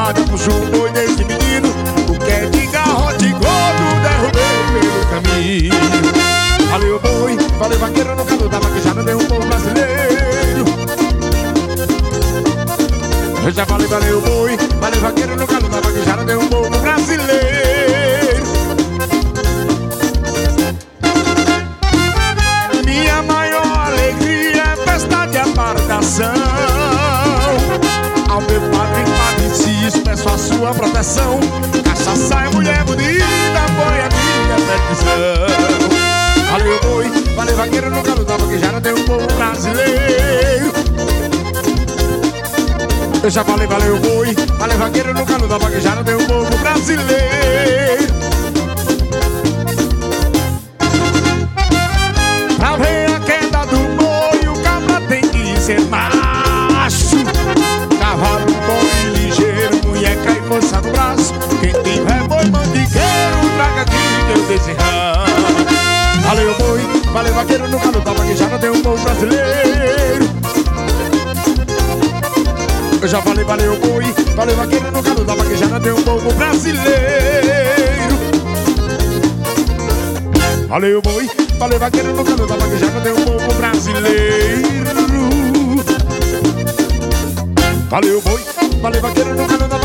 guarda puxou o boi desse menino. O que é de garrote gordo derrubei pelo caminho. Valeu boi, valeu vaqueiro no calo da vaquejada, deu um povo brasileiro. Eu já falei, valeu boi, valeu vaqueiro no calo da vaquejada, deu um povo brasileiro. Minha maior alegria é festa de apartação. Ao meu padre Cis, peço a sua proteção. Cachaça é mulher bonita, foi a minha perdição. Valeu boi, valeu vaqueiro no calo da vaquejada, deu um povo brasileiro. Eu já falei, valeu boi, valeu vaqueiro no calo da vaquejada, deu um povo brasileiro. Pra ver a queda do boi, o cabra tem que ser macho. Cavalo bom e ligeiro, munheca e força no braço. Quem tiver boi mandigueiro, traga aqui que eu desenhar. Valeu boi, valeu vaqueiro no calo da vaquejada, deu um povo brasileiro. Eu já falei, valeu boi, valeu vaqueiro no calo da vaquejada, deu um povo brasileiro. Valeu boi, valeu vaqueiro no calo da vaquejada, deu um povo brasileiro. Valeu boi, valeu vaqueiro no calo da